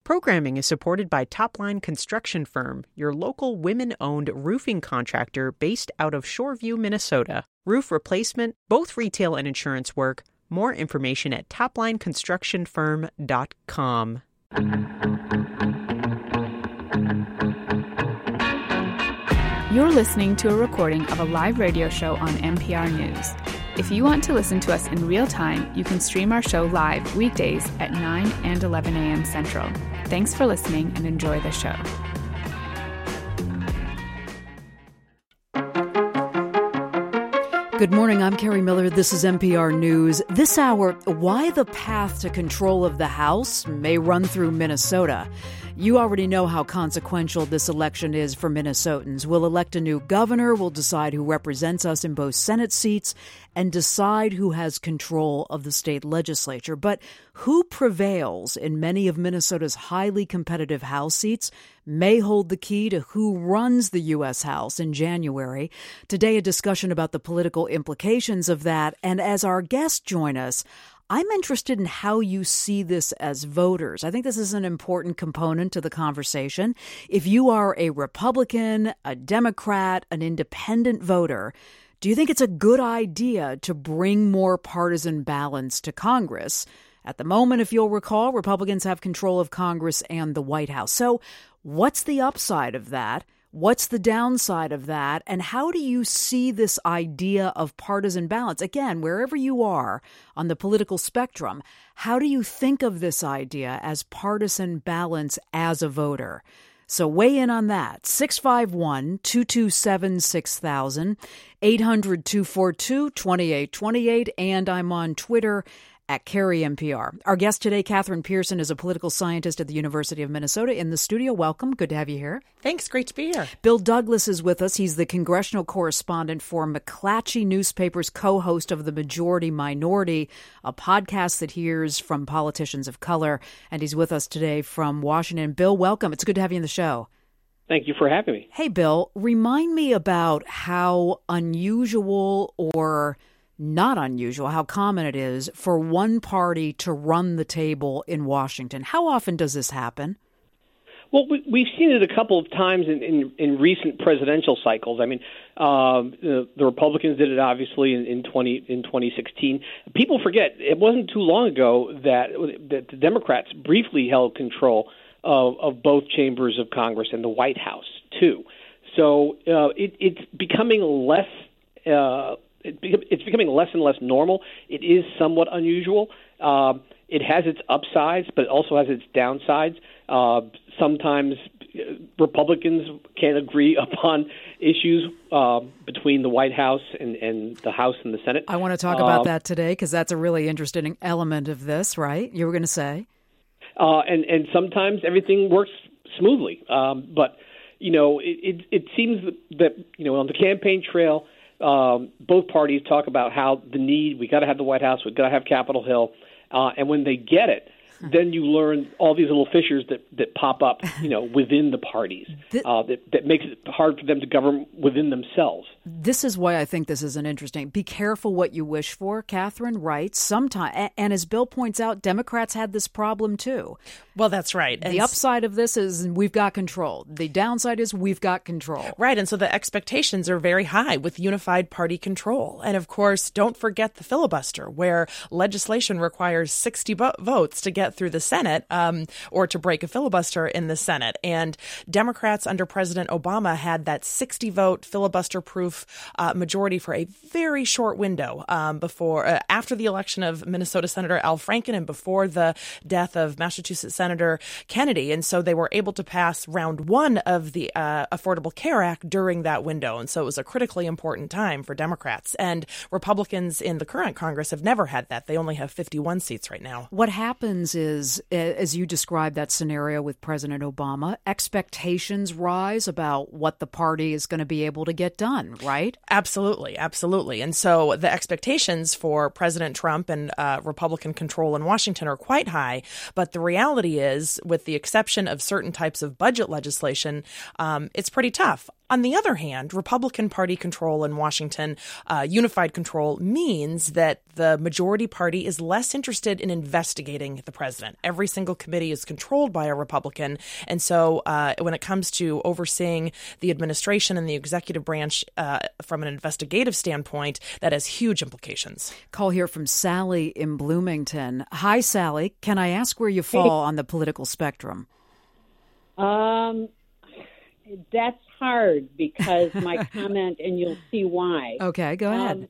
Programming is supported by Topline Construction Firm, your local women-owned roofing contractor based out of Shoreview, Minnesota. Roof replacement, both retail and insurance work. More information at toplineconstructionfirm.com. You're listening to a recording of a live radio show on NPR News. If you want to listen to us in real time, you can stream our show live weekdays at 9 and 11 a.m. Central. Thanks for listening and enjoy the show. Good morning, I'm Carrie Miller. This is NPR News. This hour, why the path to control of the House may run through Minnesota. You already know how consequential this election is for Minnesotans. We'll elect a new governor, we'll decide who represents us in both Senate seats, and decide who has control of the state legislature. But who prevails in many of Minnesota's highly competitive House seats may hold the key to who runs the U.S. House in January. Today, a discussion about the political implications of that. And as our guests join us, I'm interested in how you see this as voters. I think this is an important component to the conversation. If you are a Republican, a Democrat, an independent voter, do you think it's a good idea to bring more partisan balance to Congress? At the moment, if you'll recall, Republicans have control of Congress and the White House. So what's the upside of that? What's the downside of that? And how do you see this idea of partisan balance? Again, wherever you are on the political spectrum, how do you think of this idea as partisan balance as a voter? So weigh in on that. 651-227-6000, 800-242-2828, and I'm on Twitter at Carrie NPR. Our guest today, Catherine Pearson, is a political scientist at the University of Minnesota. In the studio, welcome. Good to have you here. Thanks. Great to be here. Bill Douglas is with us. He's the congressional correspondent for McClatchy Newspaper's co-host of The Majority Minority, a podcast that hears from politicians of color. And he's with us today from Washington. Bill, welcome. It's good to have you on the show. Thank you for having me. Hey, Bill, remind me about how unusual or not unusual, how common it is for one party to run the table in Washington. How often does this happen? Well, we've seen it a couple of times in recent presidential cycles. I mean, the Republicans did it obviously in 2016. People forget it wasn't too long ago that the Democrats briefly held control of both chambers of Congress and the White House too. So it's becoming less. It's becoming less and less normal. It is somewhat unusual. It has its upsides, but it also has its downsides. Sometimes Republicans can't agree upon issues between the White House and the House and the Senate. I want to talk about that today because that's a really interesting element of this, right? You were going to say? And sometimes everything works smoothly. But, it seems that, on the campaign trail, both parties talk about how we got to have the White House, we've got to have Capitol Hill, and when they get it, then you learn all these little fissures that pop up, within the parties, that makes it hard for them to govern within themselves. This is why I think this is an interesting. Be careful what you wish for, Catherine writes. Sometimes, and as Bill points out, Democrats had this problem too. Well, that's right. The upside of this is we've got control. The downside is we've got control. Right, and so the expectations are very high with unified party control. And of course, don't forget the filibuster, where legislation requires 60 votes to get through the Senate, or to break a filibuster in the Senate. And Democrats under President Obama had that 60-vote filibuster-proof majority for a very short window after the election of Minnesota Senator Al Franken and before the death of Massachusetts Senator Kennedy. And so they were able to pass round one of the Affordable Care Act during that window. And so it was a critically important time for Democrats. And Republicans in the current Congress have never had that. They only have 51 seats right now. What happens is, as you described that scenario with President Obama, expectations rise about what the party is going to be able to get done, right? Absolutely, absolutely. And so the expectations for President Trump and Republican control in Washington are quite high. But the reality is, with the exception of certain types of budget legislation, it's pretty tough. On the other hand, Republican Party control in Washington, unified control, means that the majority party is less interested in investigating the president. Every single committee is controlled by a Republican. And so when it comes to overseeing the administration and the executive branch from an investigative standpoint, that has huge implications. Call here from Sally in Bloomington. Hi, Sally. Can I ask where you fall on the political spectrum? That's hard because my comment, and you'll see why. Okay, go ahead.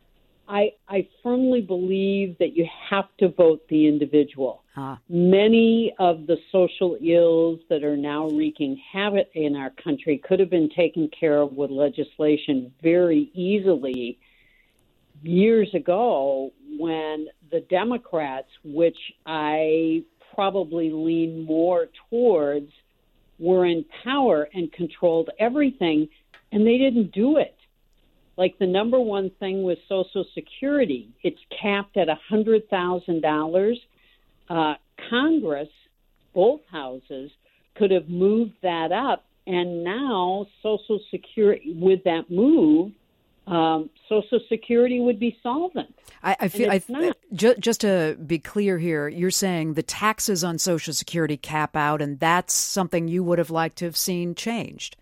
I firmly believe that you have to vote the individual. Many of the social ills that are now wreaking havoc in our country could have been taken care of with legislation very easily years ago when the Democrats, which I probably lean more towards, were in power and controlled everything, and they didn't do it. Like the number one thing was Social Security. It's capped at $100,000. Congress, both houses, could have moved that up, and now Social Security, with that move, Social Security would be solvent. I feel just to be clear here, you're saying the taxes on Social Security cap out, and that's something you would have liked to have seen changed.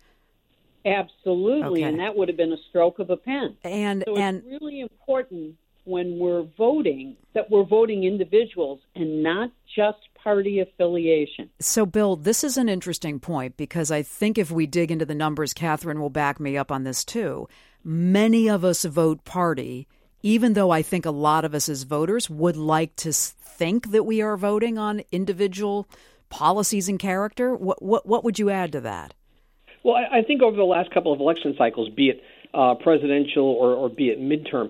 Absolutely, okay. And that would have been a stroke of a pen. So it's really important when we're voting that we're voting individuals and not just party affiliation. So, Bill, this is an interesting point because I think if we dig into the numbers, Catherine will back me up on this too. Many of us vote party, even though I think a lot of us as voters would like to think that we are voting on individual policies and character. What would you add to that? Well, I think over the last couple of election cycles, be it presidential or be it midterm,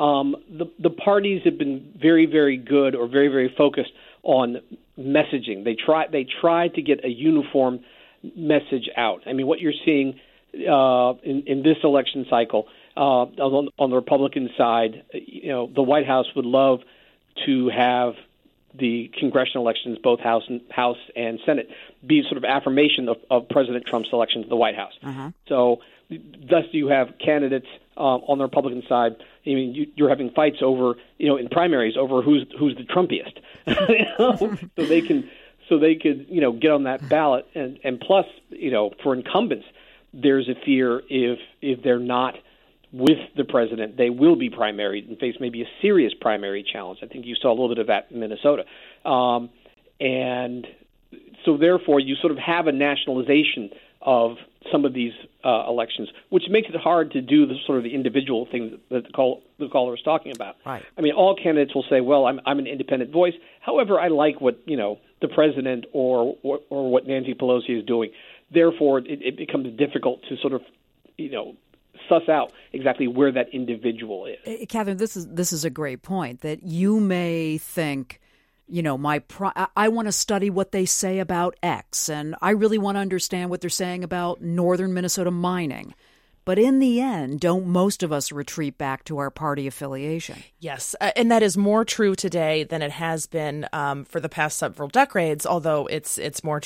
the parties have been very, very good or very, very focused on messaging. They try to get a uniform message out. I mean, what you're seeing in this election cycle on the Republican side, the White House would love to have the congressional elections, both House and Senate, be sort of affirmation of President Trump's election to the White House. Uh-huh. So thus you have candidates on the Republican side. I mean, you're having fights over, in primaries over who's the Trumpiest. so they could get on that ballot. And plus, for incumbents, there's a fear if they're not with the president, they will be primaried and face maybe a serious primary challenge. I think you saw a little bit of that in Minnesota. And so therefore you sort of have a nationalization of some of these elections, which makes it hard to do the sort of the individual thing that the caller was talking about. Right. I mean, all candidates will say, well, I'm an independent voice. However, I like what, the president or what Nancy Pelosi is doing. Therefore, it becomes difficult to sort of, suss out exactly where that individual is. Catherine, this is a great point that you may think, I want to study what they say about X, and I really want to understand what they're saying about northern Minnesota mining. But in the end, don't most of us retreat back to our party affiliation? Yes, and that is more true today than it has been for the past several decades. Although it's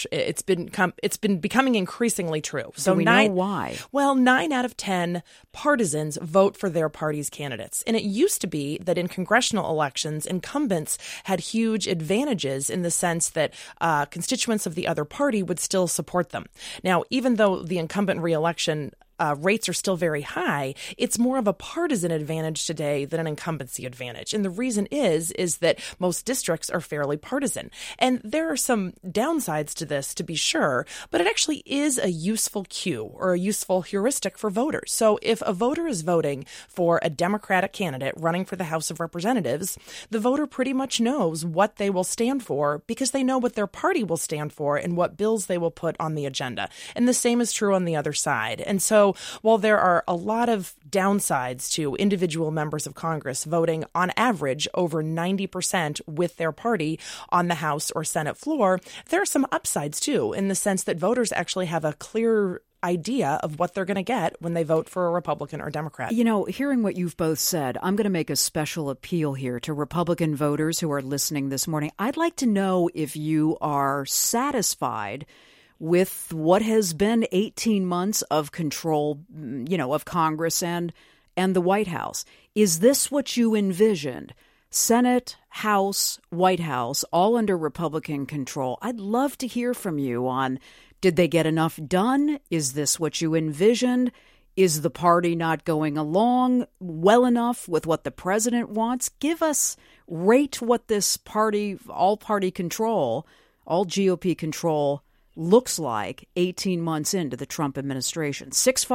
been becoming increasingly true. So we know why. Well, 9 out of 10 partisans vote for their party's candidates, and it used to be that in congressional elections, incumbents had huge advantages in the sense that constituents of the other party would still support them. Now, even though the incumbent reelection rates are still very high, it's more of a partisan advantage today than an incumbency advantage. And the reason is that most districts are fairly partisan. And there are some downsides to this, to be sure, but it actually is a useful cue or a useful heuristic for voters. So if a voter is voting for a Democratic candidate running for the House of Representatives, the voter pretty much knows what they will stand for because they know what their party will stand for and what bills they will put on the agenda. And the same is true on the other side. And so while there are a lot of downsides to individual members of Congress voting on average over 90% with their party on the House or Senate floor, there are some upsides too, in the sense that voters actually have a clear idea of what they're going to get when they vote for a Republican or Democrat. Hearing what you've both said, I'm going to make a special appeal here to Republican voters who are listening this morning. I'd like to know if you are satisfied with what has been 18 months of control, of Congress and the White House. Is this what you envisioned? Senate, House, White House, all under Republican control. I'd love to hear from you on, did they get enough done? Is this what you envisioned? Is the party not going along well enough with what the president wants? Rate what this party, all party control, all GOP control looks like 18 months into the Trump administration.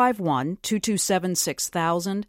651-227-6000,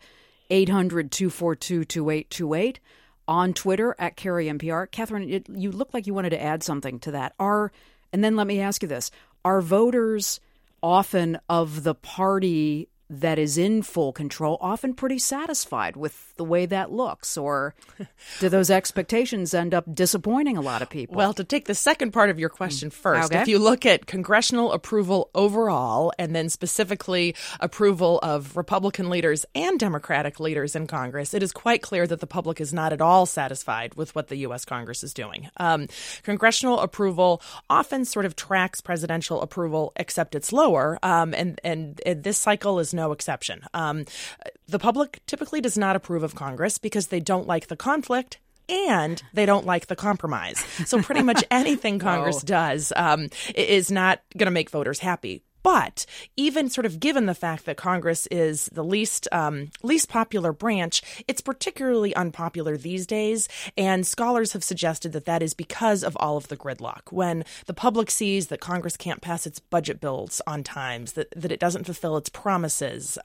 800-242-2828. On Twitter at Carrie NPR. Catherine, you look like you wanted to add something to that. And then let me ask you this. Are voters often of the party that is in full control often pretty satisfied with the way that looks? Or do those expectations end up disappointing a lot of people? Well, to take the second part of your question first, okay. If you look at congressional approval overall and then specifically approval of Republican leaders and Democratic leaders in Congress, it is quite clear that the public is not at all satisfied with what the U.S. Congress is doing. Congressional approval often sort of tracks presidential approval, except it's lower, and this cycle is no exception. The public typically does not approve of Congress because they don't like the conflict and they don't like the compromise. So pretty much anything Congress does is not going to make voters happy. But even sort of given the fact that Congress is the least popular branch, it's particularly unpopular these days. And scholars have suggested that that is because of all of the gridlock. When the public sees that Congress can't pass its budget bills on time, that it doesn't fulfill its promises,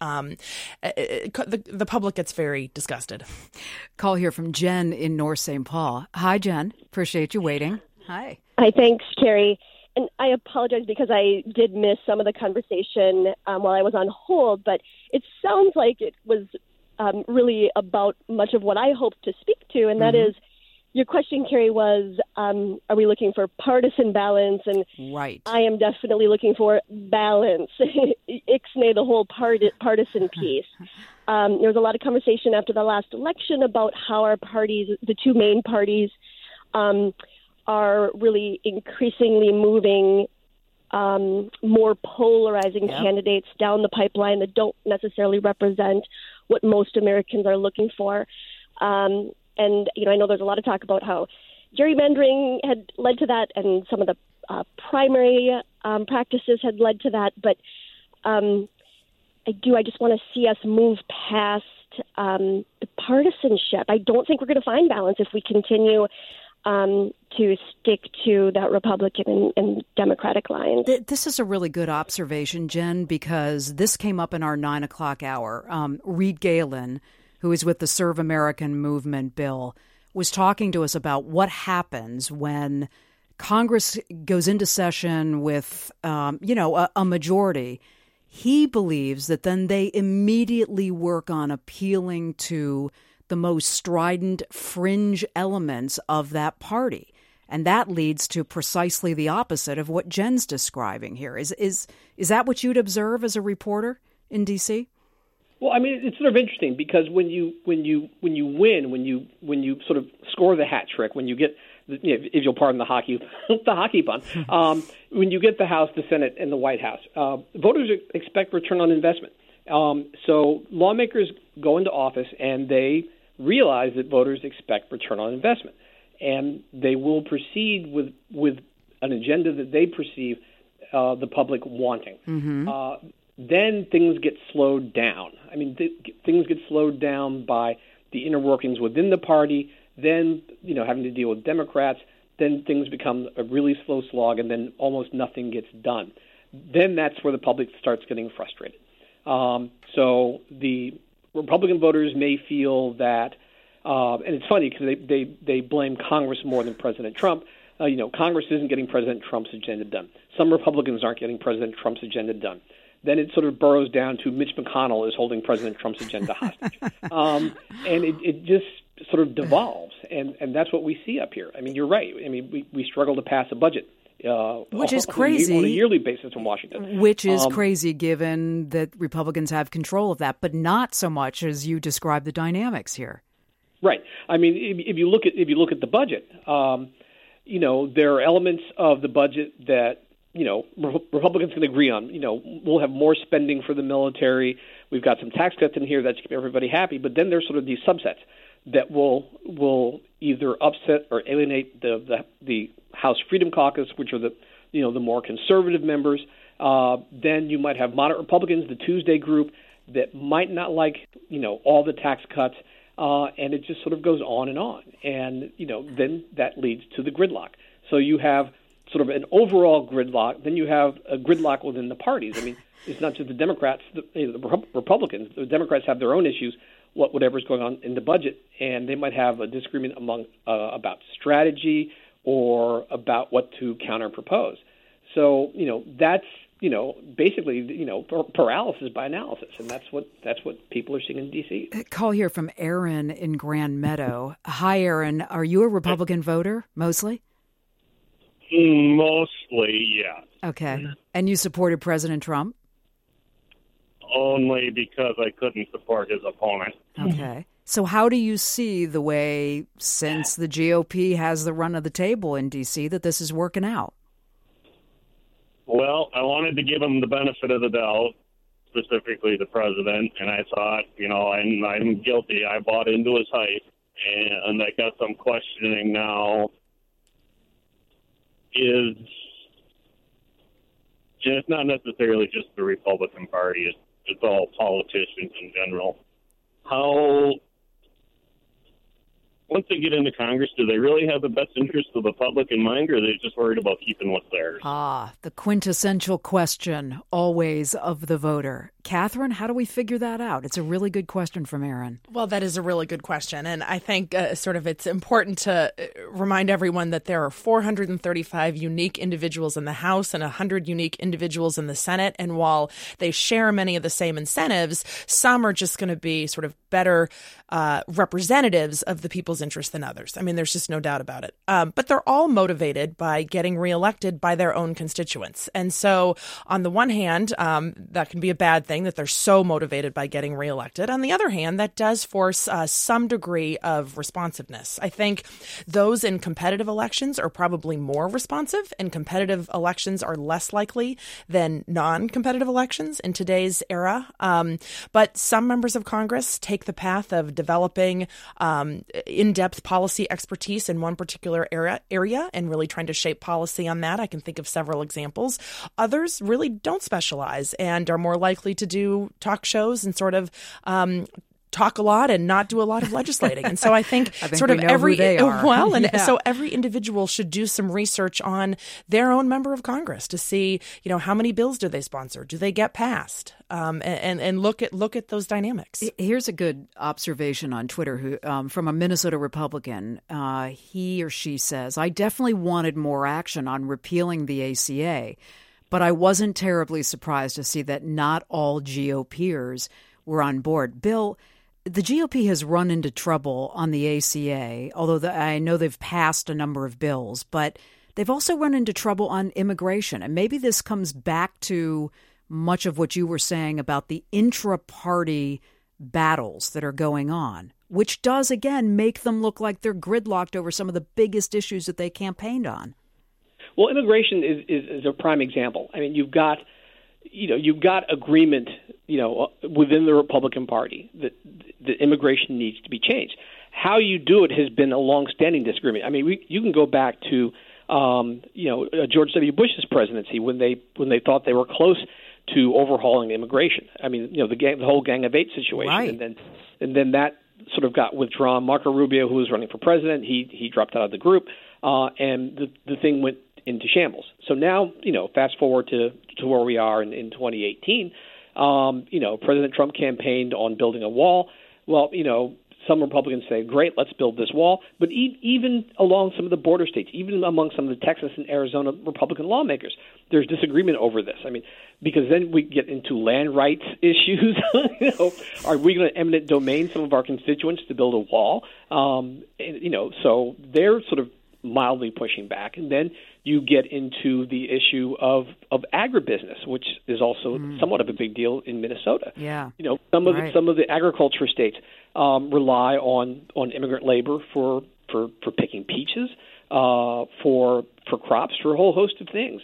the public gets very disgusted. Call here from Jen in North St. Paul. Hi, Jen. Appreciate you waiting. Hi. Hi, thanks, Carrie. And I apologize because I did miss some of the conversation while I was on hold, but it sounds like it was really about much of what I hoped to speak to, and that is your question, Carrie, was are we looking for partisan balance? And right. I am definitely looking for balance. Ixnay the whole partisan piece. There was a lot of conversation after the last election about how our parties, the two main parties, are really increasingly moving more polarizing candidates down the pipeline that don't necessarily represent what most Americans are looking for. And, I know there's a lot of talk about how gerrymandering had led to that and some of the primary practices had led to that. But I just want to see us move past the partisanship. I don't think we're going to find balance if we continue to stick to that Republican and Democratic lines. This is a really good observation, Jen, because this came up in our 9 o'clock hour. Reed Galen, who is with the Serve American Movement bill, was talking to us about what happens when Congress goes into session with, a majority. He believes that then they immediately work on appealing to the most strident fringe elements of that party. And that leads to precisely the opposite of what Jen's describing here. Is that what you'd observe as a reporter in D.C.? Well, I mean, it's sort of interesting because when you win, when you sort of score the hat trick, when you get, if you'll pardon the hockey pun, when you get the House, the Senate, and the White House, voters expect return on investment. So lawmakers go into office and they realize that voters expect return on investment, and they will proceed with an agenda that they perceive the public wanting. Then things get slowed down. I mean, things get slowed down by the inner workings within the party, then, having to deal with Democrats, then things become a really slow slog, and then almost nothing gets done. Then that's where the public starts getting frustrated. So the Republican voters may feel that, and it's funny because they blame Congress more than President Trump. Congress isn't getting President Trump's agenda done. Some Republicans aren't getting President Trump's agenda done. Then it sort of burrows down to Mitch McConnell is holding President Trump's agenda hostage. And it just sort of devolves. And that's what we see up here. I mean, you're right. I mean, we struggle to pass a budget. Which is crazy. On a yearly basis in Washington. Which is crazy given that Republicans have control of that, but not so much as you describe the dynamics here. Right. I mean, if you look at the budget, there are elements of the budget that Republicans can agree on, we'll have more spending for the military. We've got some tax cuts in here that keep everybody happy. But then there's sort of these subsets that will either upset or alienate the House Freedom Caucus, which are the more conservative members. Then you might have moderate Republicans, the Tuesday group, that might not like, all the tax cuts. And it just sort of goes on. And, then that leads to the gridlock. So you have sort of an overall gridlock. Then you have a gridlock within the parties. I mean, it's not just the Democrats, the Republicans. The Democrats have their own issues, whatever's going on in the budget, and they might have a disagreement among about strategy or about what to counter propose. So, that's basically, paralysis by analysis, and that's what people are seeing in D.C. Call here from Aaron in Grand Meadow. Hi, Aaron. Are you a Republican voter, mostly? Mostly, yes. Okay. And you supported President Trump? Only because I couldn't support his opponent. Okay. So how do you see the way, since the GOP has the run of the table in D.C., that this is working out? Well, I wanted to give him the benefit of the doubt, specifically the president, and I thought, I'm guilty. I bought into his hype, and I got some questioning now. It's not necessarily just the Republican Party. It's all politicians in general. Once they get into Congress, do they really have the best interest of the public in mind, or are they just worried about keeping what's theirs? The quintessential question, always, of the voter. Catherine, how do we figure that out? It's a really good question from Aaron. Well, that is a really good question. And I think it's important to remind everyone that there are 435 unique individuals in the House and 100 unique individuals in the Senate. And while they share many of the same incentives, some are just going to be sort of better representatives of the people's interests than others. I mean, there's just no doubt about it. But they're all motivated by getting reelected by their own constituents. And so on the one hand, that can be a bad thing that they're so motivated by getting reelected. On the other hand, that does force some degree of responsiveness. I think those in competitive elections are probably more responsive, and competitive elections are less likely than non-competitive elections in today's era. But some members of Congress take the path of developing in-depth policy expertise in one particular area and really trying to shape policy on that. I can think of several examples. Others really don't specialize and are more likely to do talk shows and sort of talk a lot and not do a lot of legislating. And so I think sort of every so every individual should do some research on their own member of Congress to see, how many bills do they sponsor? Do they get passed? And look at those dynamics. Here's a good observation on Twitter from a Minnesota Republican. He or she says, I definitely wanted more action on repealing the ACA, but I wasn't terribly surprised to see that not all GOPers were on board. Bill, the GOP has run into trouble on the ACA, although I know they've passed a number of bills, but they've also run into trouble on immigration. And maybe this comes back to much of what you were saying about the intra-party battles that are going on, which does, again, make them look like they're gridlocked over some of the biggest issues that they campaigned on. Well, immigration is a prime example. I mean, you've got agreement, within the Republican Party that immigration needs to be changed. How you do it has been a long-standing disagreement. I mean, you can go back to, George W. Bush's presidency when they thought they were close to overhauling immigration. I mean, the whole Gang of Eight situation, right. and then that sort of got withdrawn. Marco Rubio, who was running for president, he dropped out of the group, and the thing went into shambles. So now, fast forward to where we are in 2018. President Trump campaigned on building a wall. Well, some Republicans say, great, let's build this wall. But even along some of the border states, even among some of the Texas and Arizona Republican lawmakers, there's disagreement over this. I mean, because then we get into land rights issues. Are we going to eminent domain some of our constituents to build a wall? So they're sort of mildly pushing back. And then you get into the issue of agribusiness, which is also somewhat of a big deal in Minnesota. Yeah. Some of the agriculture states rely on immigrant labor for picking peaches, for crops, for a whole host of things.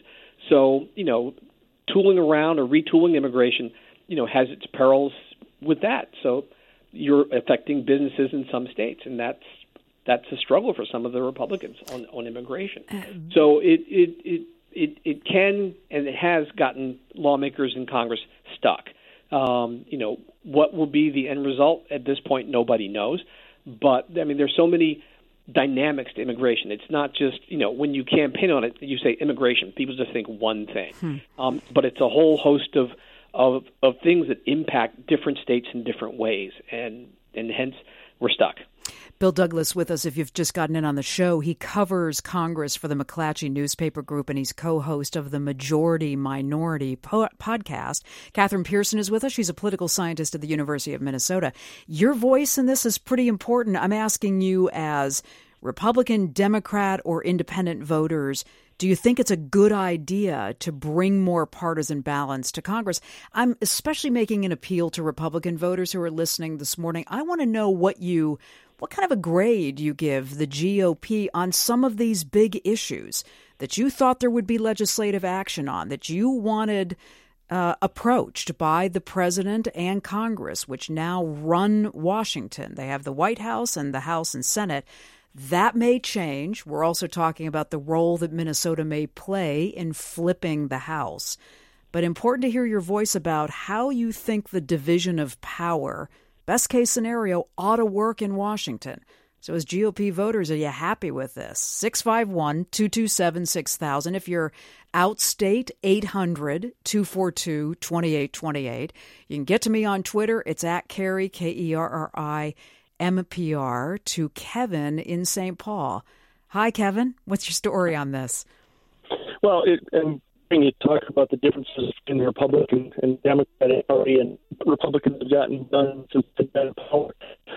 So, tooling around or retooling immigration, has its perils with that. So you're affecting businesses in some states, and that's a struggle for some of the Republicans on immigration. So it can and it has gotten lawmakers in Congress stuck. What will be the end result at this point? Nobody knows. But there's so many dynamics to immigration. It's not just when you campaign on it, you say immigration. People just think one thing, but it's a whole host of things that impact different states in different ways, and hence we're stuck. Bill Douglas with us. If you've just gotten in on the show, he covers Congress for the McClatchy newspaper group, and he's co-host of the Majority Minority podcast. Catherine Pearson is with us. She's a political scientist at the University of Minnesota. Your voice in this is pretty important. I'm asking you as Republican, Democrat, or independent voters, do you think it's a good idea to bring more partisan balance to Congress? I'm especially making an appeal to Republican voters who are listening this morning. I want to know what kind of a grade you give the GOP on some of these big issues that you thought there would be legislative action on, that you wanted approached by the president and Congress, which now run Washington. They have the White House and the House and Senate. That may change. We're also talking about the role that Minnesota may play in flipping the House. But important to hear your voice about how you think the division of power, best case scenario, ought to work in Washington. So as GOP voters, are you happy with this? 651-227-6000. If you're outstate, 800-242-2828. You can get to me on Twitter. It's at Kerry, Kerri. MPR, to Kevin in St. Paul. Hi, Kevin. What's your story on this? Well, when you talk about the differences in the Republican and Democratic Party, and Republicans have gotten done since they've been in power,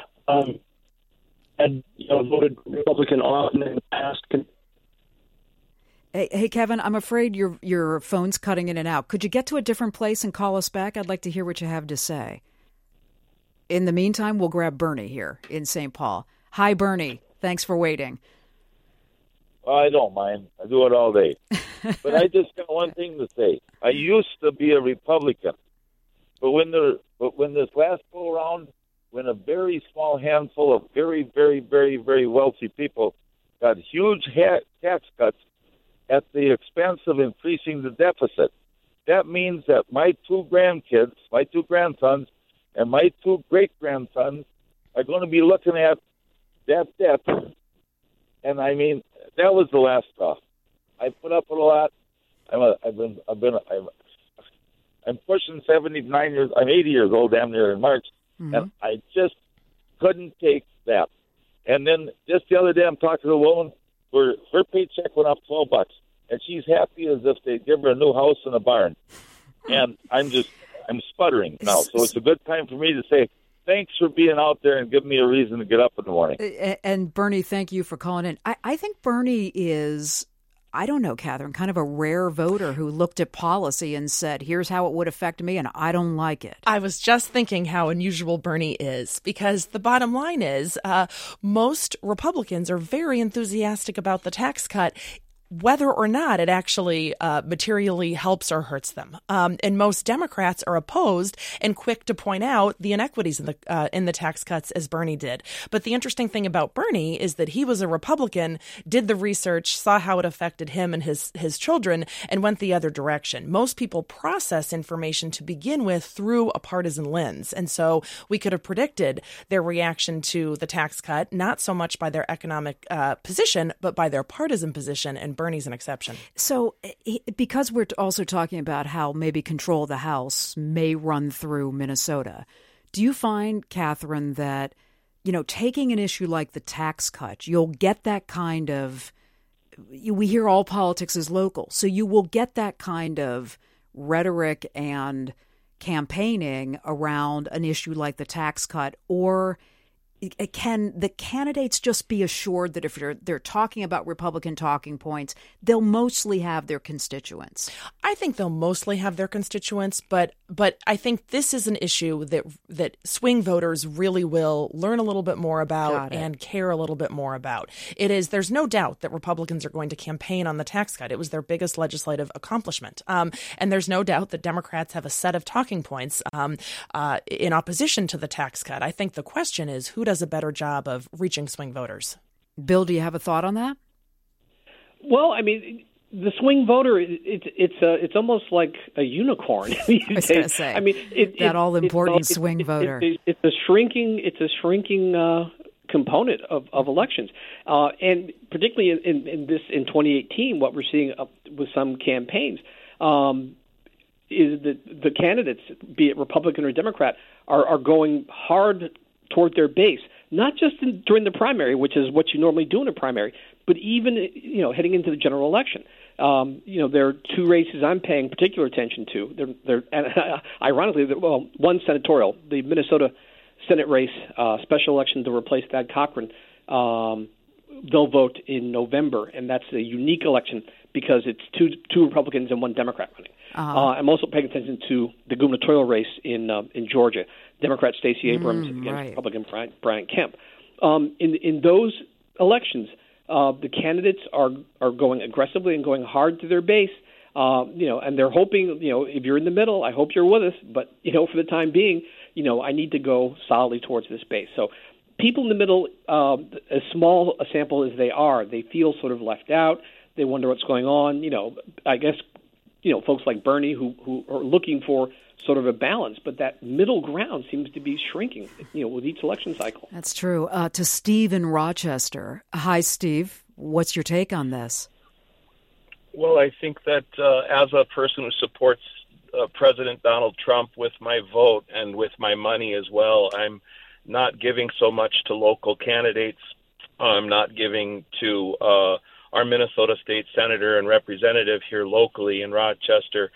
and voted Republican often in the past. Hey, Kevin, I'm afraid your phone's cutting in and out. Could you get to a different place and call us back? I'd like to hear what you have to say. In the meantime, we'll grab Bernie here in St. Paul. Hi, Bernie. Thanks for waiting. I don't mind. I do it all day. But I just got one thing to say. I used to be a Republican. But when this last go-around, when a very small handful of very, very, very, very wealthy people got huge tax cuts at the expense of increasing the deficit, that means that my two grandsons, and my two great-grandsons are going to be looking at that debt. And that was the last straw. I put up with a lot. I'm pushing 79 years. I'm 80 years old, damn near in March, and I just couldn't take that. And then just the other day, I'm talking to a woman where her paycheck went up $12, and she's happy as if they give her a new house and a barn. And I'm sputtering now, so it's a good time for me to say thanks for being out there and giving me a reason to get up in the morning. And Bernie, thank you for calling in. I think Bernie is, I don't know, Catherine, kind of a rare voter who looked at policy and said, here's how it would affect me, and I don't like it. I was just thinking how unusual Bernie is, because the bottom line is most Republicans are very enthusiastic about the tax cut, whether or not it actually materially helps or hurts them. And most Democrats are opposed and quick to point out the inequities in the tax cuts, as Bernie did. But the interesting thing about Bernie is that he was a Republican, did the research, saw how it affected him and his children, and went the other direction. Most people process information to begin with through a partisan lens. And so we could have predicted their reaction to the tax cut, not so much by their economic position, but by their partisan position. And Bernie's an exception. So because we're also talking about how maybe control of the House may run through Minnesota, do you find, Catherine, that, taking an issue like the tax cut, you'll get that kind of, we hear all politics is local, so you will get that kind of rhetoric and campaigning around an issue like the tax cut, or can the candidates just be assured that if they're talking about Republican talking points, they'll mostly have their constituents? I think they'll mostly have their constituents, but I think this is an issue that swing voters really will learn a little bit more about and care a little bit more about. There's no doubt that Republicans are going to campaign on the tax cut. It was their biggest legislative accomplishment. And there's no doubt that Democrats have a set of talking points in opposition to the tax cut. I think the question is, who does a better job of reaching swing voters? Bill, do you have a thought on that? Well, I mean, the swing voter, it's almost like a unicorn. I was going to say, I mean, that all-important swing voter. It's a shrinking component of elections, and particularly in 2018, what we're seeing with some campaigns is that the candidates, be it Republican or Democrat, are going hard toward their base, not just during the primary, which is what you normally do in a primary, but even heading into the general election. There are two races I'm paying particular attention to. They're ironically, one senatorial, the Minnesota Senate race, special election to replace Thad Cochran. They'll vote in November, and that's a unique election because it's two Republicans and one Democrat running. I'm also paying attention to the gubernatorial race in Georgia, Democrat Stacey Abrams against Republican Brian Kemp. In those elections, the candidates are going aggressively and going hard to their base, and they're hoping, if you're in the middle, I hope you're with us. But, for the time being, I need to go solidly towards this base. So people in the middle, as small a sample as they are, they feel sort of left out. They wonder what's going on. I guess, folks like Bernie who are looking for sort of a balance, but that middle ground seems to be shrinking, with each election cycle. That's true. To Steve in Rochester. Hi, Steve. What's your take on this? Well, I think that as a person who supports President Donald Trump with my vote and with my money as well, I'm not giving so much to local candidates. I'm not giving to our Minnesota State Senator and Representative here locally in Rochester.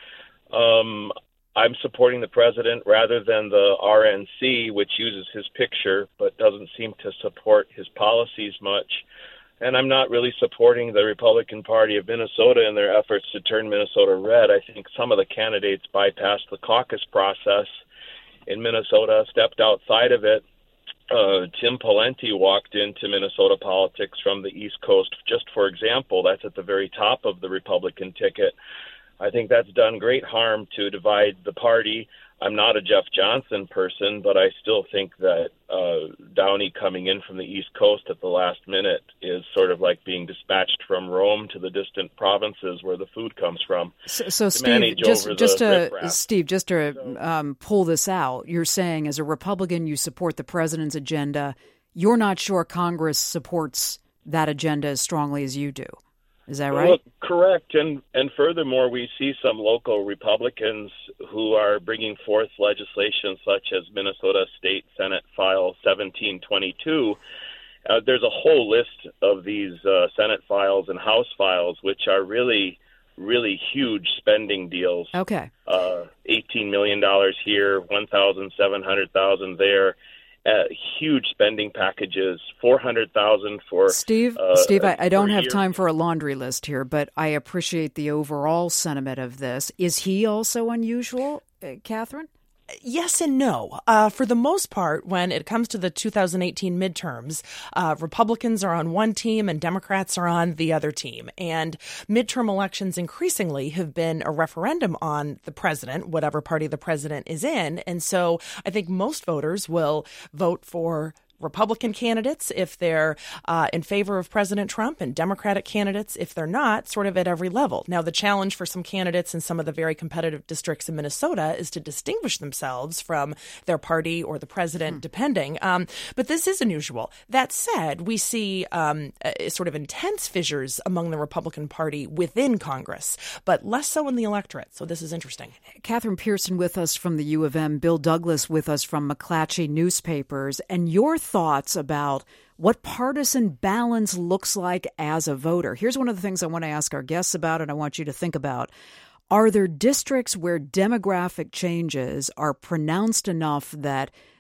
I'm supporting the president rather than the RNC, which uses his picture but doesn't seem to support his policies much. And I'm not really supporting the Republican Party of Minnesota in their efforts to turn Minnesota red. I think some of the candidates bypassed the caucus process in Minnesota, stepped outside of it. Tim Pawlenty walked into Minnesota politics from the East Coast. Just for example, that's at the very top of the Republican ticket. I think that's done great harm to divide the party. I'm not a Jeff Johnson person, but I still think that Downey coming in from the East Coast at the last minute is sort of like being dispatched from Rome to the distant provinces where the food comes from. So Steve, just to pull this out, you're saying as a Republican you support the president's agenda. You're not sure Congress supports that agenda as strongly as you do. Is that right? Well, correct. And furthermore, we see some local Republicans who are bringing forth legislation such as Minnesota State Senate File 1722. There's a whole list of these Senate files and House files, which are really, really huge spending deals. Okay. $18 million here, $1,700,000 there. Huge spending packages, $400,000 for Steve, I don't have time for a laundry list here, but I appreciate the overall sentiment of this. Is he also unusual, Catherine? Yes and no. For the most part, when it comes to the 2018 midterms, Republicans are on one team and Democrats are on the other team. And midterm elections increasingly have been a referendum on the president, whatever party the president is in. And so I think most voters will vote for Republican candidates if they're in favor of President Trump, and Democratic candidates if they're not, sort of at every level. Now, the challenge for some candidates in some of the very competitive districts in Minnesota is to distinguish themselves from their party or the president, depending. But this is unusual. That said, we see sort of intense fissures among the Republican Party within Congress, but less so in the electorate. So this is interesting. Catherine Pearson with us from the U of M, Bill Douglas with us from McClatchy Newspapers, and your thoughts about what partisan balance looks like as a voter. Here's one of the things I want to ask our guests about, and I want you to think about. Are there districts where demographic changes are pronounced enough that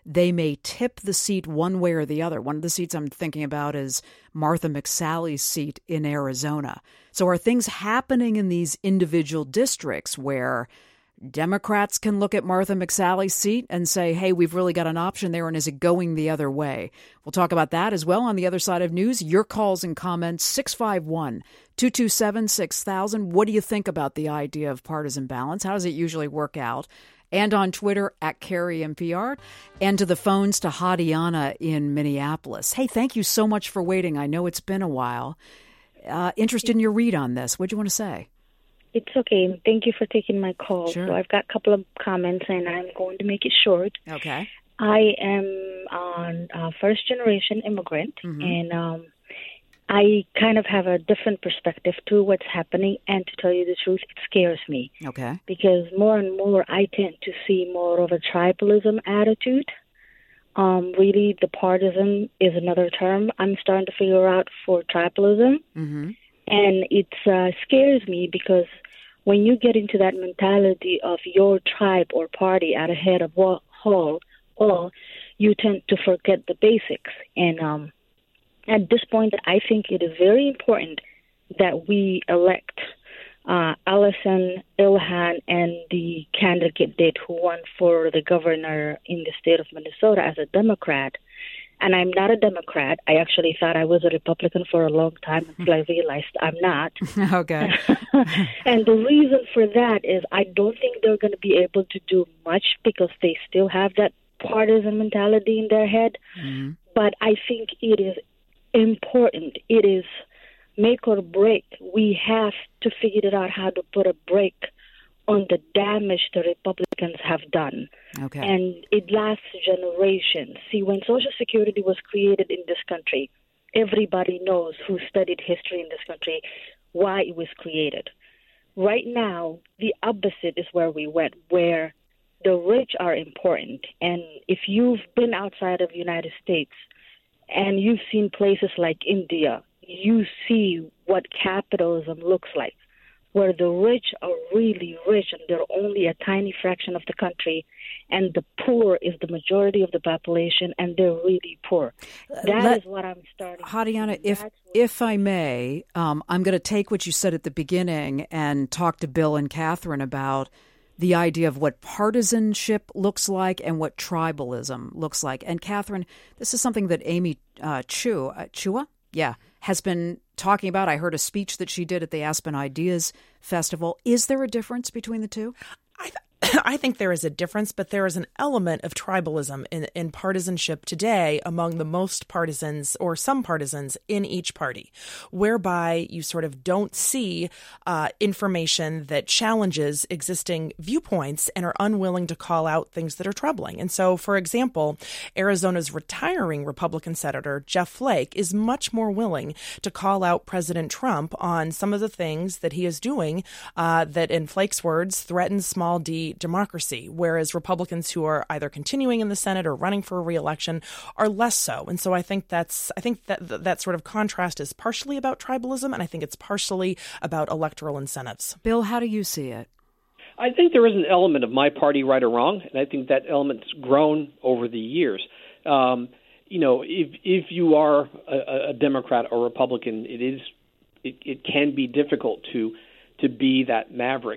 they may tip the seat one way or the other. One of the seats I'm thinking about is Martha McSally's seat in Arizona. So are things happening in these individual districts where Democrats can look at Martha McSally's seat and say, hey, we've really got an option there, and is it going the other way? We'll talk about that as well on the other side of news. Your calls and comments, 651-227-6000. What do you think about the idea of partisan balance? How does it usually work out? And on Twitter, @CarrieNPR, and to the phones to Hadiana in Minneapolis. Hey, thank you so much for waiting. I know it's been a while. Interested in your read on this. What do you want to say? It's okay. Thank you for taking my call. Sure. So I've got a couple of comments, and I'm going to make it short. Okay. I am a first-generation immigrant, and I kind of have a different perspective to what's happening, and to tell you the truth, it scares me. Okay. Because more and more, I tend to see more of a tribalism attitude. Really, the partisan is another term I'm starting to figure out for tribalism. And it scares me because when you get into that mentality of your tribe or party at a head of all, you tend to forget the basics. And at this point, I think it is very important that we elect Allison Ilhan and the candidate who won for the governor in the state of Minnesota as a Democrat. And I'm not a Democrat. I actually thought I was a Republican for a long time until I realized I'm not. Okay. And the reason for that is I don't think they're going to be able to do much because they still have that partisan mentality in their head. But I think it is important. It is make or break. We have to figure out how to put a break on the damage the Republicans have done. Okay. And it lasts generations. See, when Social Security was created in this country, everybody knows who studied history in this country why it was created. Right now, the opposite is where we went, where the rich are important. And if you've been outside of the United States and you've seen places like India, you see what capitalism looks like, where the rich are really rich and they're only a tiny fraction of the country, and the poor is the majority of the population, and they're really poor. That is what I'm starting. Hadiana, if I may, I'm going to take what you said at the beginning and talk to Bill and Catherine about the idea of what partisanship looks like and what tribalism looks like. And Catherine, this is something that Amy Chua? Yeah, has been talking about. I heard a speech that she did at the Aspen Ideas Festival. Is there a difference between the two? I think there is a difference, but there is an element of tribalism in partisanship today among the most partisans or some partisans in each party, whereby you sort of don't see information that challenges existing viewpoints and are unwilling to call out things that are troubling. And so, for example, Arizona's retiring Republican Senator Jeff Flake is much more willing to call out President Trump on some of the things that he is doing that, in Flake's words, threatens small d democracy, whereas Republicans who are either continuing in the Senate or running for re-election are less so. And so I think that sort of contrast is partially about tribalism, and I think it's partially about electoral incentives. Bill, how do you see it? I think there is an element of my party right or wrong, and I think that element's grown over the years. If you are a Democrat or Republican, it can be difficult to be that maverick.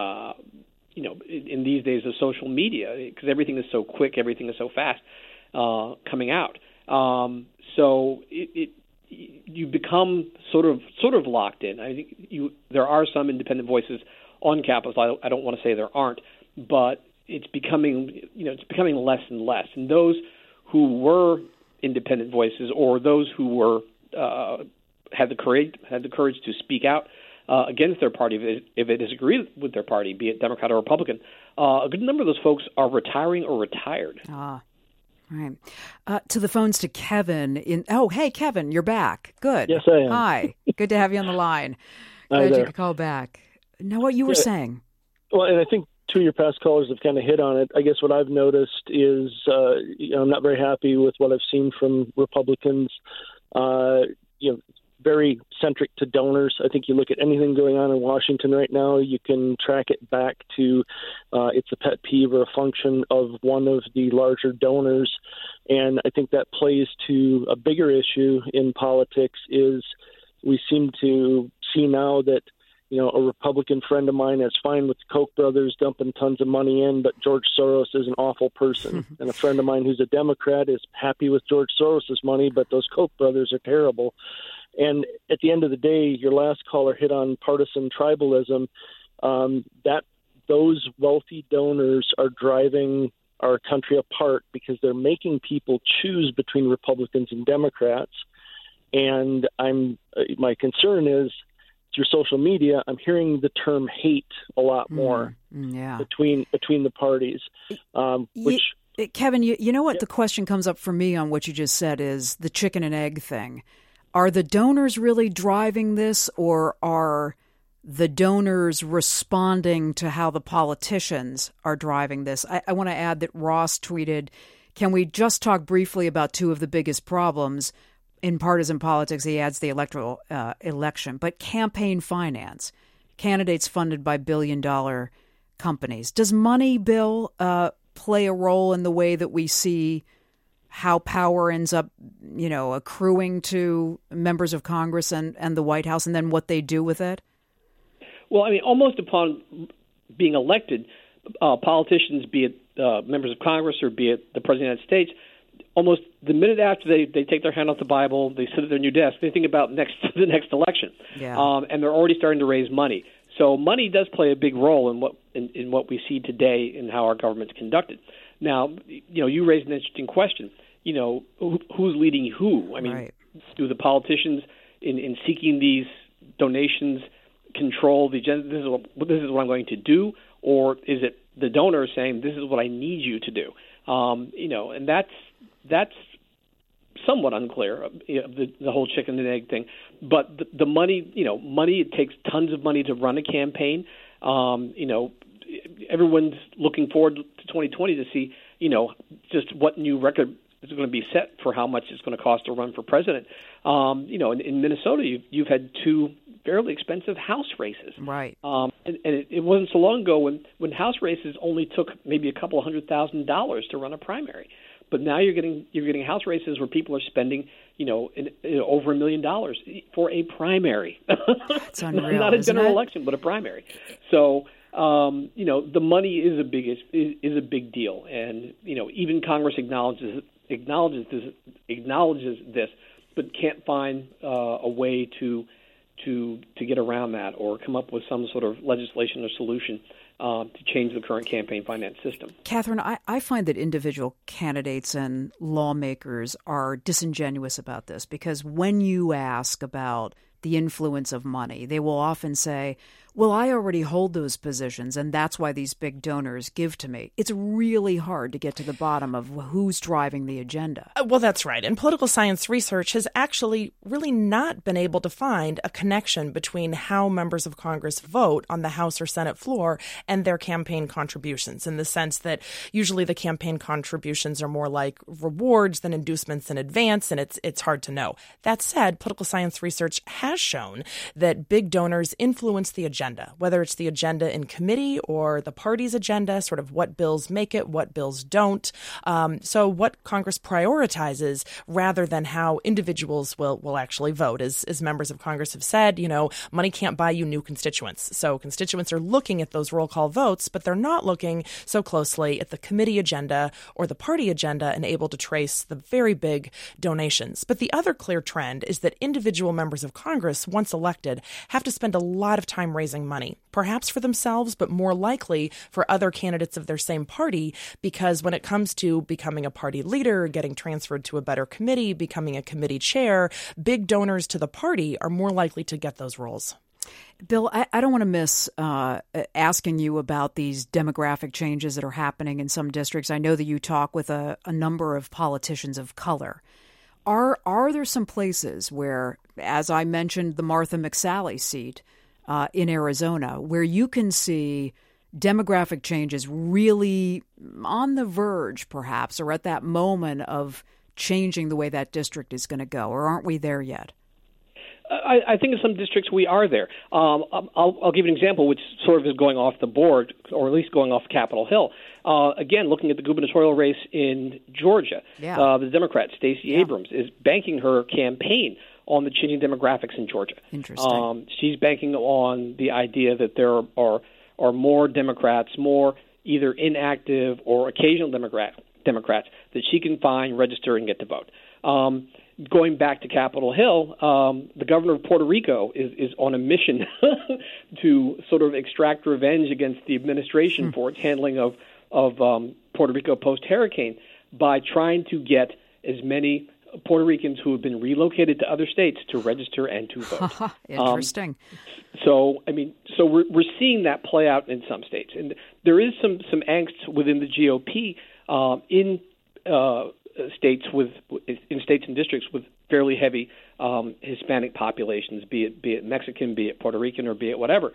In these days of social media, because everything is so quick, everything is so fast coming out. So you become sort of locked in. I think there are some independent voices on Capitol. I don't want to say there aren't, but it's becoming less and less. And those who were independent voices, or those who were had the courage to speak out against their party if it disagrees with their party, be it Democrat or Republican, a good number of those folks are retiring or retired. All right. To the phones to Kevin. Hey, Kevin, you're back. Good. Yes, I am. Hi. Good to have you on the line. Glad you could call back. Know what you were saying? Well, and I think two of your past callers have kind of hit on it. I guess what I've noticed is I'm not very happy with what I've seen from Republicans. very centric to donors. I think you look at anything going on in Washington right now, you can track it back to it's a pet peeve or a function of one of the larger donors. And I think that plays to a bigger issue in politics is we seem to see now that, a Republican friend of mine is fine with the Koch brothers dumping tons of money in, but George Soros is an awful person. And a friend of mine who's a Democrat is happy with George Soros's money, but those Koch brothers are terrible. And at the end of the day, your last caller hit on partisan tribalism. Those wealthy donors are driving our country apart because they're making people choose between Republicans and Democrats. And my concern is, through social media, I'm hearing the term hate a lot more between the parties. Kevin, you know what the question comes up for me on what you just said is the chicken and egg thing. Are the donors really driving this, or are the donors responding to how the politicians are driving this? I want to add that Ross tweeted, can we just talk briefly about two of the biggest problems in partisan politics? He adds the electoral election, but campaign finance, candidates funded by billion-dollar companies. Does money, Bill, play a role in the way that we see how power ends up, accruing to members of Congress and the White House, and then what they do with it? Well, almost upon being elected, politicians, be it members of Congress or be it the President of the United States, almost the minute after they take their hand off the Bible, they sit at their new desk, they think about the next election. Yeah. And they're already starting to raise money. So money does play a big role in what we see today in how our government's conducted. Now, you raised an interesting question. Who's leading who? Right. Do the politicians in seeking these donations control the agenda? This is what I'm going to do, or is it the donor saying this is what I need you to do? And that's somewhat unclear, the whole chicken and egg thing. But the money, it takes tons of money to run a campaign. Everyone's looking forward to 2020 to see, just what new record is going to be set for how much it's going to cost to run for president. In Minnesota, you've had two fairly expensive House races. Right. And it wasn't so long ago when House races only took maybe a couple of $100,000 to run a primary. But now you're getting House races where people are spending, over $1 million for a primary. It's unreal, not a general election, but a primary. So, the money is a big deal, and even Congress acknowledges this, but can't find a way to get around that or come up with some sort of legislation or solution to change the current campaign finance system. Catherine, I find that individual candidates and lawmakers are disingenuous about this because when you ask about the influence of money, they will often say, well, I already hold those positions, and that's why these big donors give to me. It's really hard to get to the bottom of who's driving the agenda. Well, that's right. And political science research has actually really not been able to find a connection between how members of Congress vote on the House or Senate floor and their campaign contributions, in the sense that usually the campaign contributions are more like rewards than inducements in advance, and it's hard to know. That said, political science research has shown that big donors influence the agenda, whether it's the agenda in committee or the party's agenda, sort of what bills make it, what bills don't. So what Congress prioritizes rather than how individuals will actually vote. As members of Congress have said, money can't buy you new constituents. So constituents are looking at those roll call votes, but they're not looking so closely at the committee agenda or the party agenda and able to trace the very big donations. But the other clear trend is that individual members of Congress, once elected, have to spend a lot of time raising money, perhaps for themselves, but more likely for other candidates of their same party, because when it comes to becoming a party leader, getting transferred to a better committee, becoming a committee chair, big donors to the party are more likely to get those roles. Bill, I don't want to miss asking you about these demographic changes that are happening in some districts. I know that you talk with a number of politicians of color. Are there some places where, as I mentioned, the Martha McSally seat in Arizona, where you can see demographic changes really on the verge, perhaps, or at that moment of changing the way that district is going to go? Or aren't we there yet? I think in some districts we are there. I'll give you an example, which sort of is going off the board, or at least going off Capitol Hill. Again, looking at the gubernatorial race in Georgia, the Democrat, Stacey Abrams, is banking her campaign on the changing demographics in Georgia. Interesting. She's banking on the idea that there are more Democrats, more either inactive or occasional Democrats that she can find, register, and get to vote. Going back to Capitol Hill, the governor of Puerto Rico is on a mission to sort of extract revenge against the administration for its handling of Puerto Rico post-hurricane by trying to get as many Puerto Ricans who have been relocated to other states to register and to vote. Interesting. So we're seeing that play out in some states, and there is some angst within the GOP in states and districts with fairly heavy Hispanic populations, be it Mexican, be it Puerto Rican, or be it whatever,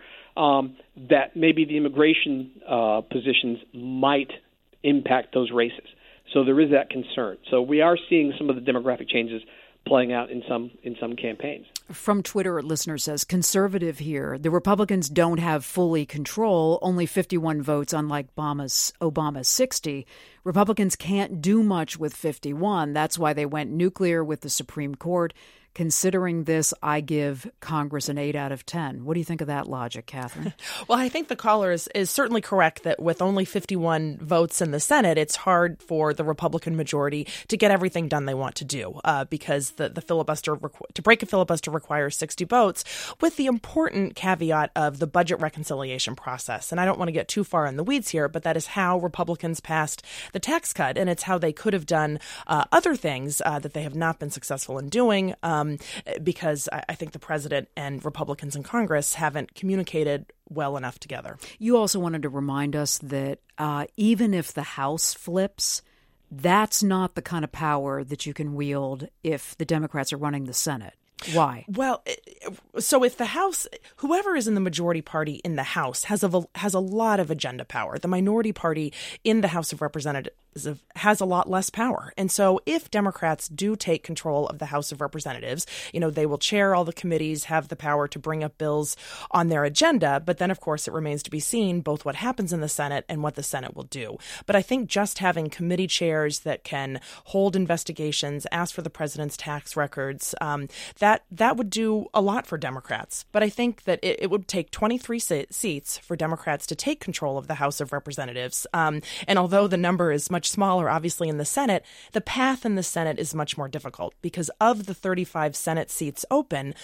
that maybe the immigration positions might impact those races. So there is that concern. So we are seeing some of the demographic changes playing out in some campaigns. From Twitter, a listener says, conservative here. The Republicans don't have fully control, only 51 votes, unlike Obama's 60. Republicans can't do much with 51. That's why they went nuclear with the Supreme Court. Considering this, I give Congress an 8 out of 10. What do you think of that logic, Catherine? Well, I think the caller is certainly correct that with only 51 votes in the Senate, it's hard for the Republican majority to get everything done they want to do because the filibuster to break a filibuster requires 60 votes, with the important caveat of the budget reconciliation process. And I don't want to get too far in the weeds here, but that is how Republicans passed the tax cut, and it's how they could have done other things that they have not been successful in doing. Because I think the president and Republicans in Congress haven't communicated well enough together. You also wanted to remind us that even if the House flips, that's not the kind of power that you can wield if the Democrats are running the Senate. Why? Well, so if the House, whoever is in the majority party in the House has a lot of agenda power. The minority party in the House of Representatives has a lot less power. And so if Democrats do take control of the House of Representatives, they will chair all the committees, have the power to bring up bills on their agenda. But then, of course, it remains to be seen both what happens in the Senate and what the Senate will do. But I think just having committee chairs that can hold investigations, ask for the president's tax records, that would do a lot for Democrats. But I think that it would take 23 seats for Democrats to take control of the House of Representatives. And although the number is much smaller, obviously, in the Senate, the path in the Senate is much more difficult because of the 35 Senate seats open,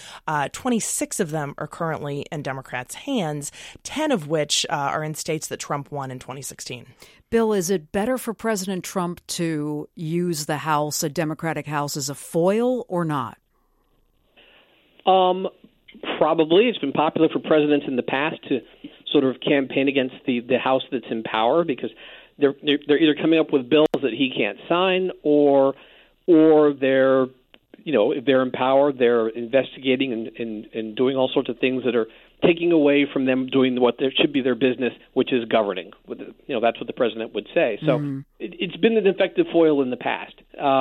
26 of them are currently in Democrats' hands, 10 of which are in states that Trump won in 2016. Bill, is it better for President Trump to use the House, a Democratic House, as a foil or not? Probably. It's been popular for presidents in the past to sort of campaign against the House that's in power because they're either coming up with bills that he can't sign or they're, if they're in power, they're investigating and doing all sorts of things that are taking away from them doing what should be their business, which is governing. That's what the president would say. So it's been an effective foil in the past.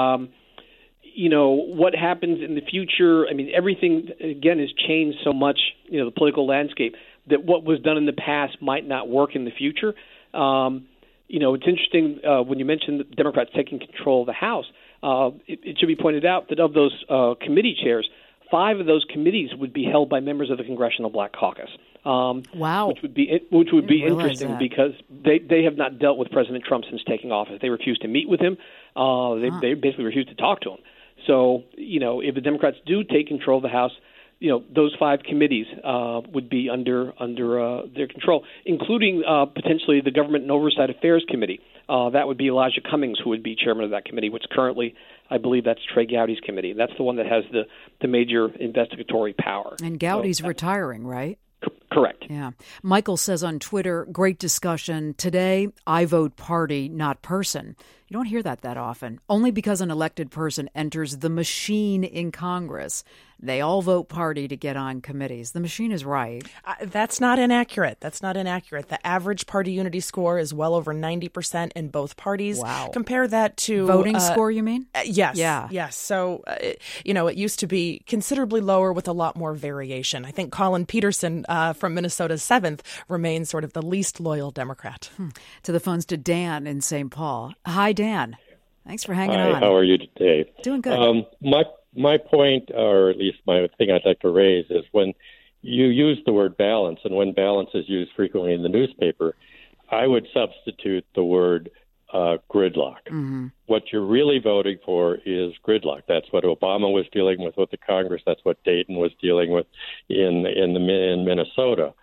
What happens in the future, everything, again, has changed so much, the political landscape, that what was done in the past might not work in the future. It's interesting when you mentioned the Democrats taking control of the House. It should be pointed out that of those committee chairs, 5 of those committees would be held by members of the Congressional Black Caucus. Wow. Which would be interesting because they have not dealt with President Trump since taking office. They refused to meet with him. They basically refused to talk to him. So, if the Democrats do take control of the House, those 5 committees would be under their control, including potentially the Government and Oversight Affairs Committee. That would be Elijah Cummings, who would be chairman of that committee, which currently, I believe that's Trey Gowdy's committee. That's the one that has the major investigatory power. And Gowdy's retiring, right? Correct. Yeah. Michael says on Twitter, great discussion. Today, I vote party, not person. You don't hear that often. Only because an elected person enters the machine in Congress. They all vote party to get on committees. The machine is right. That's not inaccurate. The average party unity score is well over 90% in both parties. Wow. Compare that to... Voting score, you mean? Yes. Yeah. Yes. So, it used to be considerably lower with a lot more variation. I think Colin Peterson from Minnesota's 7th remains sort of the least loyal Democrat. To the phones to Dan in St. Paul. Hi, Dan. Thanks for hanging on. Hi, how are you today? Doing good. My point, or at least my thing I'd like to raise, is when you use the word balance, and when balance is used frequently in the newspaper, I would substitute the word gridlock. Mm-hmm. What you're really voting for is gridlock. That's what Obama was dealing with the Congress. That's what Dayton was dealing with in Minnesota.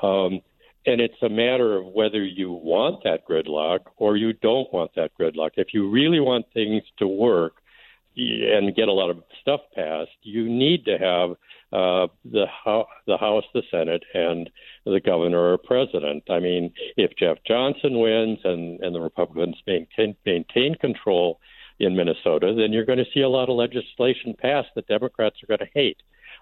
And it's a matter of whether you want that gridlock or you don't want that gridlock. If you really want things to work and get a lot of stuff passed, you need to have the House, the Senate, and the governor or president. I mean, if Jeff Johnson wins and the Republicans maintain control in Minnesota, then you're going to see a lot of legislation passed that Democrats are going to hate.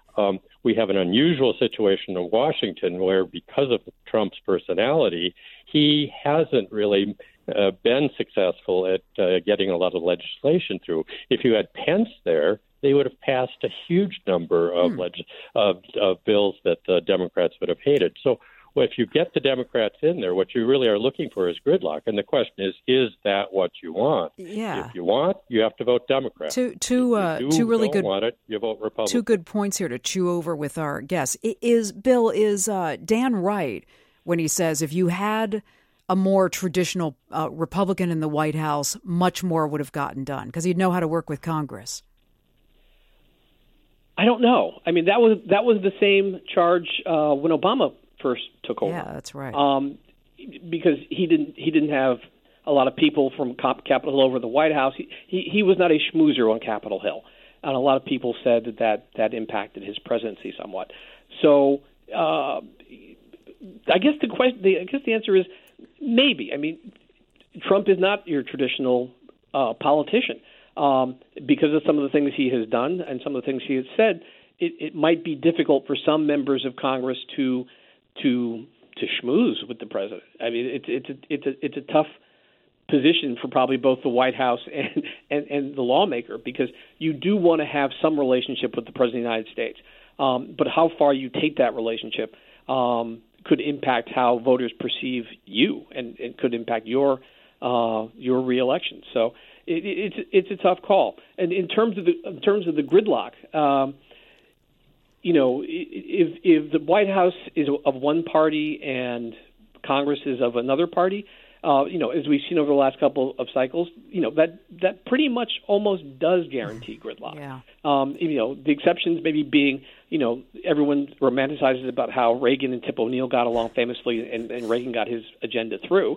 We have an unusual situation in Washington where, because of Trump's personality, he hasn't really been successful at getting a lot of legislation through. If you had Pence there, they would have passed a huge number of bills that the Democrats would have hated. So if you get the Democrats in there, what you really are looking for is gridlock. And the question is that what you want? Yeah. If you want, you have to vote Democrat. Two really good. Want it, you vote Republican. Two good points here to chew over with our guests. Is Dan right when he says if you had a more traditional Republican in the White House, much more would have gotten done because he'd know how to work with Congress? I don't know. I mean, that was the same charge when Obama first took over. Yeah, that's right. Because he didn't have a lot of people from Capitol Hill over the White House. He was not a schmoozer on Capitol Hill, and a lot of people said that impacted his presidency somewhat. So I guess the answer is maybe. I mean, Trump is not your traditional politician because of some of the things he has done and some of the things he has said. It might be difficult for some members of Congress to schmooze with the president. I mean, it's a tough position for probably both the White House and the lawmaker, because you do want to have some relationship with the president of the United States. But how far you take that relationship could impact how voters perceive you, and could impact your reelection. So it's a tough call. And in terms of the gridlock. If the White House is of one party and Congress is of another party, as we've seen over the last couple of cycles, that pretty much almost does guarantee gridlock. Yeah. The exceptions maybe being, everyone romanticizes about how Reagan and Tip O'Neill got along famously, and Reagan got his agenda through.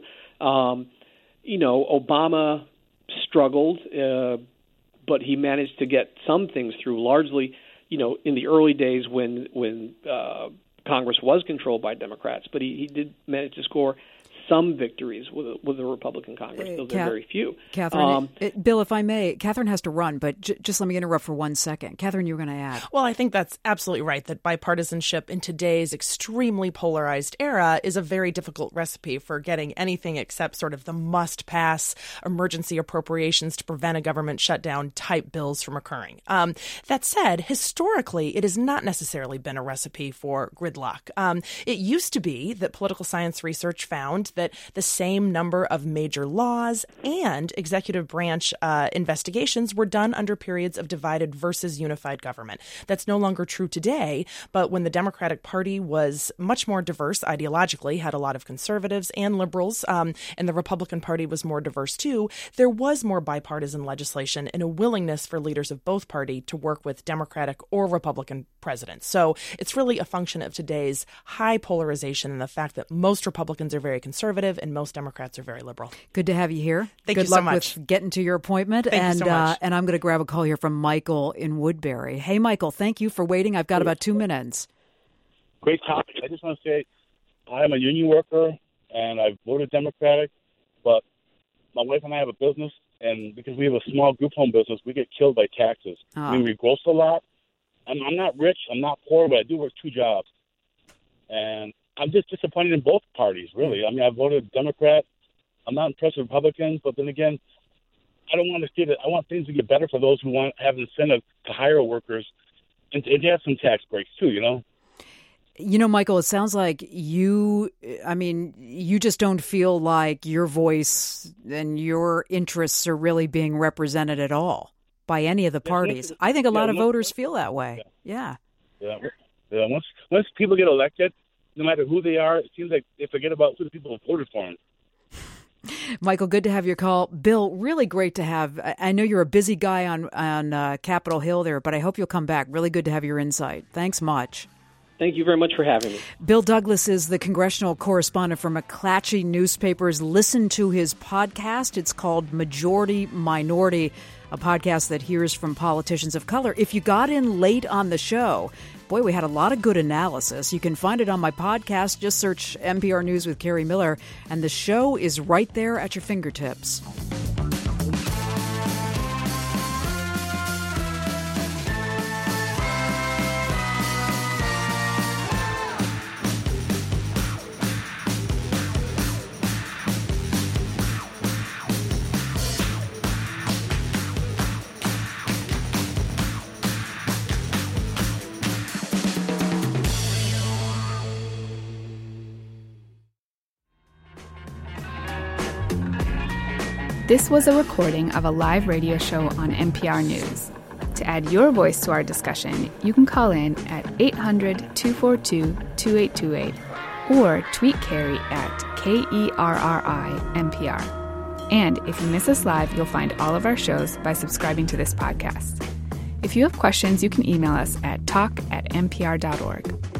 Obama struggled, but he managed to get some things through, largely in the early days when Congress was controlled by Democrats, but he did manage to score some victories with a Republican Congress. Those are very few. Catherine, Bill, if I may, Catherine has to run, but just let me interrupt for 1 second. Catherine, you were going to add. Well, I think that's absolutely right, that bipartisanship in today's extremely polarized era is a very difficult recipe for getting anything except sort of the must-pass emergency appropriations to prevent a government shutdown type bills from occurring. That said, historically, it has not necessarily been a recipe for gridlock. It used to be that political science research found that the same number of major laws and executive branch investigations were done under periods of divided versus unified government. That's no longer true today, but when the Democratic Party was much more diverse ideologically, had a lot of conservatives and liberals, and the Republican Party was more diverse too, there was more bipartisan legislation and a willingness for leaders of both parties to work with Democratic or Republican presidents. So it's really a function of today's high polarization and the fact that most Republicans are very conservative and most Democrats are very liberal. Good to have you here. Thank you so much. Good luck with getting to your appointment. Thank you so much. And I'm going to grab a call here from Michael in Woodbury. Hey, Michael, thank you for waiting. I've got about 2 minutes. Great topic. I just want to say I'm a union worker, and I voted Democratic, but my wife and I have a business, And because we have a small group home business, we get killed by taxes. I mean, we gross a lot. I'm not rich. I'm not poor, but I do work 2 jobs. And I'm just disappointed in both parties, really. I mean, I voted Democrat. I'm not impressed with Republicans, but then again, I don't want to see that. I want things to get better for those who have an incentive to hire workers and to have some tax breaks too, you know? You know, Michael, it sounds like you just don't feel like your voice and your interests are really being represented at all by any of the parties. I think a lot of voters feel that way. Yeah. Once people get elected, no matter who they are, it seems like they forget about who the people have voted for them. Michael, good to have your call. Bill, really great to have. I know you're a busy guy on Capitol Hill there, but I hope you'll come back. Really good to have your insight. Thanks much. Thank you very much for having me. Bill Douglas is the congressional correspondent for McClatchy Newspapers. Listen to his podcast. It's called Majority Minority, a podcast that hears from politicians of color. If you got in late on the show, boy, we had a lot of good analysis. You can find it on my podcast. Just search NPR News with Carrie Miller, and the show is right there at your fingertips. This was a recording of a live radio show on NPR News. To add your voice to our discussion, you can call in at 800-242-2828 or tweet Carrie at KERRI-NPR. And if you miss us live, you'll find all of our shows by subscribing to this podcast. If you have questions, you can email us at talk@npr.org.